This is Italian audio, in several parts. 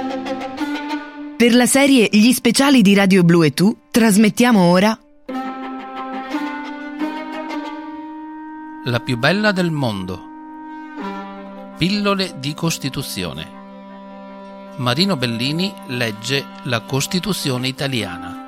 Per la serie Gli speciali di Radio Blu e Tu trasmettiamo ora La più bella del mondo. Pillole di Costituzione. Marino Bellini legge la Costituzione italiana.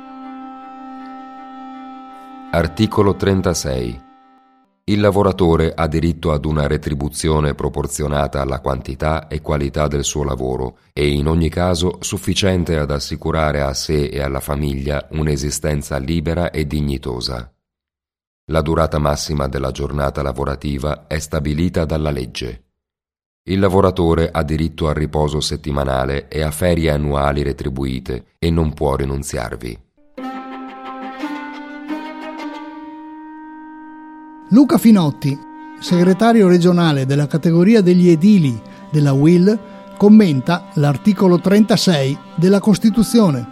Articolo 36. Il lavoratore ha diritto ad una retribuzione proporzionata alla quantità e qualità del suo lavoro e in ogni caso sufficiente ad assicurare a sé e alla famiglia un'esistenza libera e dignitosa. La durata massima della giornata lavorativa è stabilita dalla legge. Il lavoratore ha diritto al riposo settimanale e a ferie annuali retribuite e non può rinunziarvi. Luca Finotti, segretario regionale della categoria degli edili della UIL, commenta l'articolo 36 della Costituzione.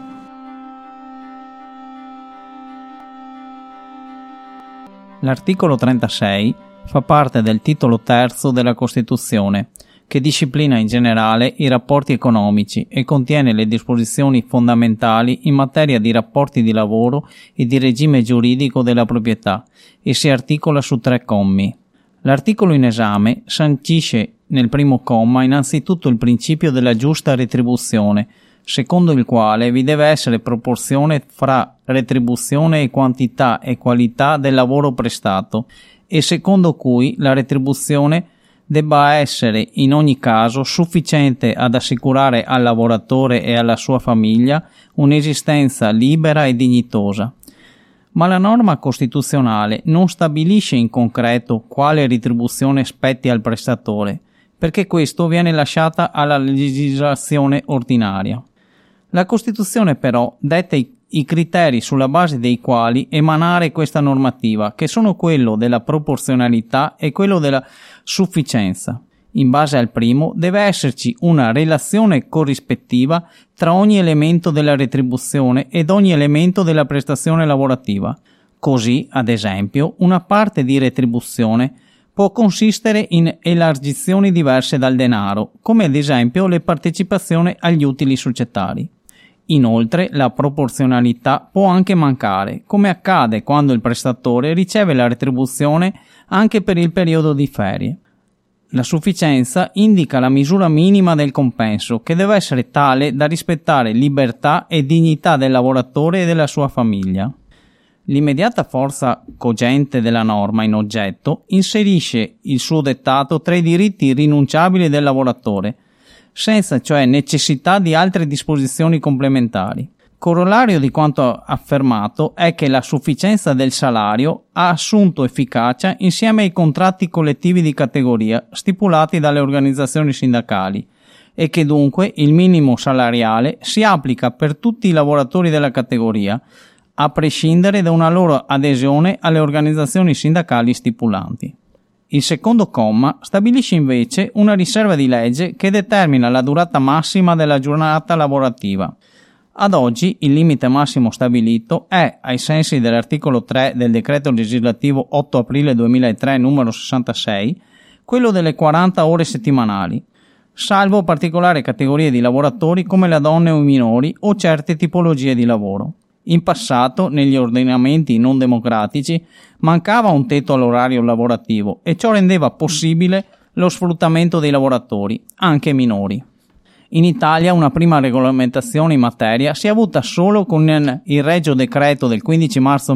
L'articolo 36 fa parte del titolo terzo della Costituzione, che disciplina in generale i rapporti economici e contiene le disposizioni fondamentali in materia di rapporti di lavoro e di regime giuridico della proprietà e si articola su 3 commi. L'articolo in esame sancisce nel primo comma innanzitutto il principio della giusta retribuzione, secondo il quale vi deve essere proporzione fra retribuzione e quantità e qualità del lavoro prestato e secondo cui la retribuzione debba essere in ogni caso sufficiente ad assicurare al lavoratore e alla sua famiglia un'esistenza libera e dignitosa. Ma la norma costituzionale non stabilisce in concreto quale retribuzione spetti al prestatore, perché questo viene lasciata alla legislazione ordinaria. La Costituzione però detta i criteri sulla base dei quali emanare questa normativa, che sono quello della proporzionalità e quello della sufficienza. In base al primo deve esserci una relazione corrispettiva tra ogni elemento della retribuzione ed ogni elemento della prestazione lavorativa. Così, ad esempio, una parte di retribuzione può consistere in elargizioni diverse dal denaro, come ad esempio le partecipazioni agli utili societari. Inoltre, la proporzionalità può anche mancare, come accade quando il prestatore riceve la retribuzione anche per il periodo di ferie. La sufficienza indica la misura minima del compenso, che deve essere tale da rispettare libertà e dignità del lavoratore e della sua famiglia. L'immediata forza cogente della norma in oggetto inserisce il suo dettato tra i diritti irrinunciabili del lavoratore, senza cioè necessità di altre disposizioni complementari. Corollario di quanto affermato è che la sufficienza del salario ha assunto efficacia insieme ai contratti collettivi di categoria stipulati dalle organizzazioni sindacali e che dunque il minimo salariale si applica per tutti i lavoratori della categoria, a prescindere da una loro adesione alle organizzazioni sindacali stipulanti. Il secondo comma stabilisce invece una riserva di legge che determina la durata massima della giornata lavorativa. Ad oggi il limite massimo stabilito è, ai sensi dell'articolo 3 del decreto legislativo 8 aprile 2003 numero 66, quello delle 40 ore settimanali, salvo particolari categorie di lavoratori come le donne o i minori o certe tipologie di lavoro. In passato, negli ordinamenti non democratici, mancava un tetto all'orario lavorativo e ciò rendeva possibile lo sfruttamento dei lavoratori, anche minori. In Italia una prima regolamentazione in materia si è avuta solo con il Regio Decreto del 15 marzo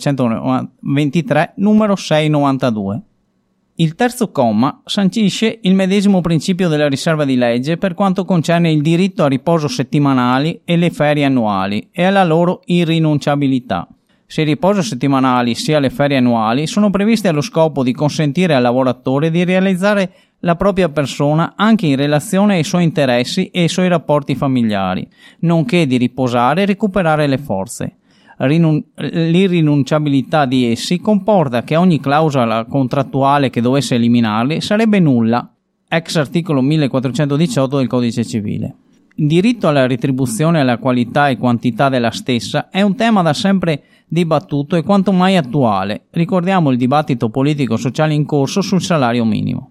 1923 numero 692. Il terzo comma sancisce il medesimo principio della riserva di legge per quanto concerne il diritto a riposo settimanali e le ferie annuali e alla loro irrinunciabilità. Sia i riposo settimanali sia le ferie annuali sono previste allo scopo di consentire al lavoratore di realizzare la propria persona anche in relazione ai suoi interessi e ai suoi rapporti familiari, nonché di riposare e recuperare le forze. L'irrinunciabilità di essi comporta che ogni clausola contrattuale che dovesse eliminarli sarebbe nulla, ex articolo 1418 del Codice Civile. Il diritto alla retribuzione e alla qualità e quantità della stessa è un tema da sempre dibattuto e quanto mai attuale. Ricordiamo il dibattito politico-sociale in corso sul salario minimo.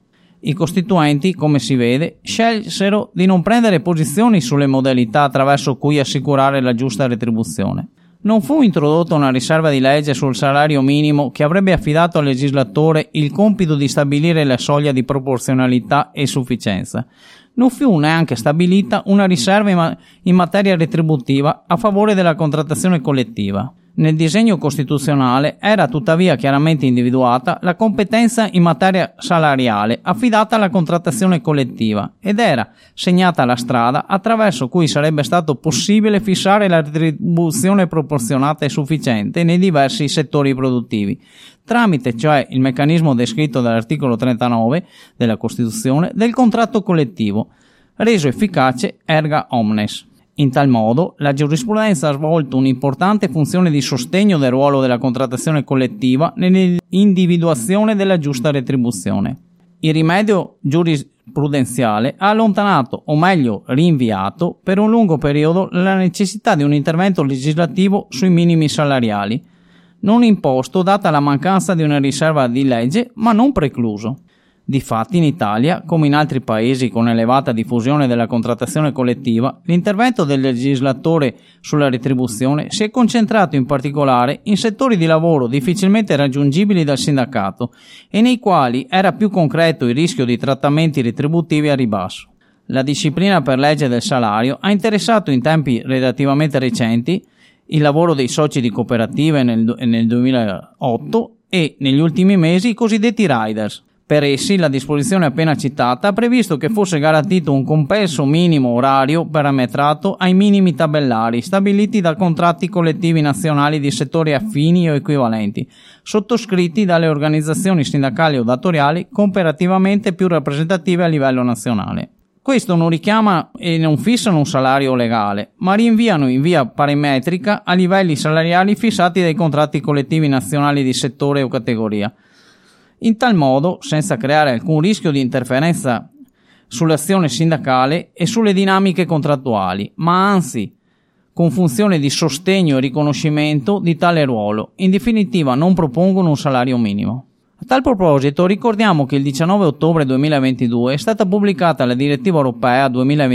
I costituenti, come si vede, scelsero di non prendere posizioni sulle modalità attraverso cui assicurare la giusta retribuzione. Non fu introdotta una riserva di legge sul salario minimo che avrebbe affidato al legislatore il compito di stabilire la soglia di proporzionalità e sufficienza. Non fu neanche stabilita una riserva in materia retributiva a favore della contrattazione collettiva. Nel disegno costituzionale era tuttavia chiaramente individuata la competenza in materia salariale affidata alla contrattazione collettiva ed era segnata la strada attraverso cui sarebbe stato possibile fissare la retribuzione proporzionata e sufficiente nei diversi settori produttivi, tramite cioè il meccanismo descritto dall'articolo 39 della Costituzione del contratto collettivo, reso efficace erga omnes. In tal modo, la giurisprudenza ha svolto un'importante funzione di sostegno del ruolo della contrattazione collettiva nell'individuazione della giusta retribuzione. Il rimedio giurisprudenziale ha allontanato, o meglio rinviato, per un lungo periodo la necessità di un intervento legislativo sui minimi salariali, non imposto data la mancanza di una riserva di legge, ma non precluso. Difatti in Italia, come in altri paesi con elevata diffusione della contrattazione collettiva, l'intervento del legislatore sulla retribuzione si è concentrato in particolare in settori di lavoro difficilmente raggiungibili dal sindacato e nei quali era più concreto il rischio di trattamenti retributivi a ribasso. La disciplina per legge del salario ha interessato in tempi relativamente recenti il lavoro dei soci di cooperative nel 2008 e negli ultimi mesi i cosiddetti riders. Per essi la disposizione appena citata ha previsto che fosse garantito un compenso minimo orario parametrato ai minimi tabellari stabiliti da contratti collettivi nazionali di settori affini o equivalenti, sottoscritti dalle organizzazioni sindacali o datoriali comparativamente più rappresentative a livello nazionale. Questo non richiama e non fissano un salario legale, ma rinviano in via parametrica a livelli salariali fissati dai contratti collettivi nazionali di settore o categoria. In tal modo, senza creare alcun rischio di interferenza sull'azione sindacale e sulle dinamiche contrattuali, ma anzi con funzione di sostegno e riconoscimento di tale ruolo, in definitiva non propongono un salario minimo. A tal proposito ricordiamo che il 19 ottobre 2022 è stata pubblicata la direttiva europea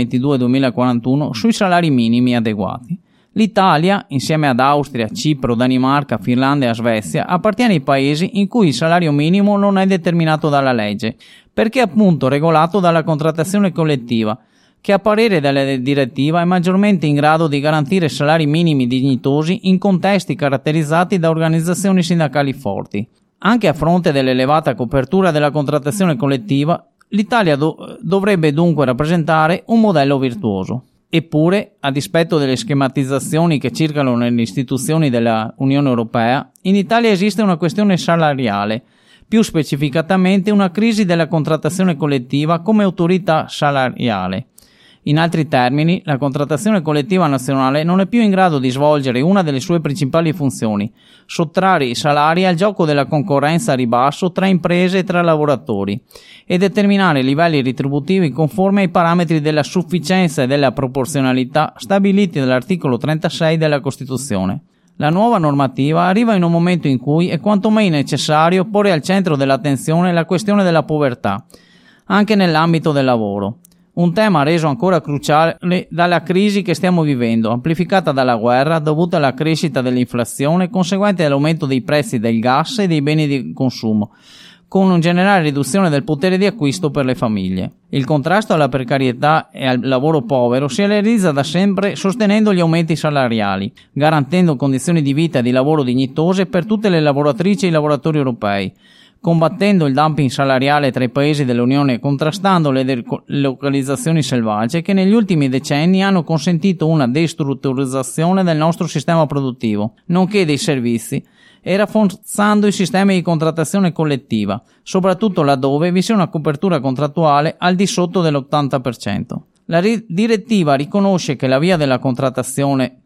2022-2041 sui salari minimi adeguati. L'Italia, insieme ad Austria, Cipro, Danimarca, Finlandia e Svezia, appartiene ai paesi in cui il salario minimo non è determinato dalla legge, perché è appunto regolato dalla contrattazione collettiva, che a parere della direttiva è maggiormente in grado di garantire salari minimi dignitosi in contesti caratterizzati da organizzazioni sindacali forti. Anche a fronte dell'elevata copertura della contrattazione collettiva, l'Italia dovrebbe dunque rappresentare un modello virtuoso. Eppure, a dispetto delle schematizzazioni che circolano nelle istituzioni della Unione Europea, in Italia esiste una questione salariale, più specificatamente una crisi della contrattazione collettiva come autorità salariale. In altri termini, la contrattazione collettiva nazionale non è più in grado di svolgere una delle sue principali funzioni, sottrarre i salari al gioco della concorrenza a ribasso tra imprese e tra lavoratori, e determinare livelli retributivi conformi ai parametri della sufficienza e della proporzionalità stabiliti dall'articolo 36 della Costituzione. La nuova normativa arriva in un momento in cui è quanto mai necessario porre al centro dell'attenzione la questione della povertà, anche nell'ambito del lavoro. Un tema reso ancora cruciale dalla crisi che stiamo vivendo, amplificata dalla guerra dovuta alla crescita dell'inflazione conseguente all'aumento dei prezzi del gas e dei beni di consumo, con una generale riduzione del potere di acquisto per le famiglie. Il contrasto alla precarietà e al lavoro povero si realizza da sempre sostenendo gli aumenti salariali, garantendo condizioni di vita e di lavoro dignitose per tutte le lavoratrici e i lavoratori europei, combattendo il dumping salariale tra i paesi dell'Unione e contrastando le delocalizzazioni selvagge che negli ultimi decenni hanno consentito una destrutturizzazione del nostro sistema produttivo, nonché dei servizi, e rafforzando i sistemi di contrattazione collettiva, soprattutto laddove vi sia una copertura contrattuale al di sotto dell'80%. La direttiva riconosce che la via della contrattazione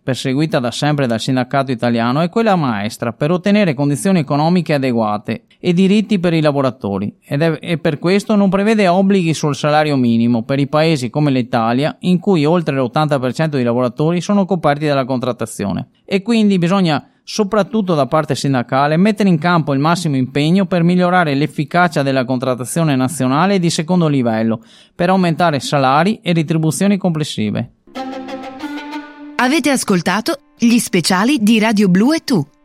perseguita da sempre dal sindacato italiano, è quella maestra per ottenere condizioni economiche adeguate e diritti per i lavoratori, e per questo non prevede obblighi sul salario minimo per i paesi come l'Italia, in cui oltre l'80% dei lavoratori sono coperti dalla contrattazione. E quindi bisogna, soprattutto da parte sindacale, mettere in campo il massimo impegno per migliorare l'efficacia della contrattazione nazionale di secondo livello, per aumentare salari e retribuzioni complessive. Avete ascoltato gli speciali di Radio Blu e Tu.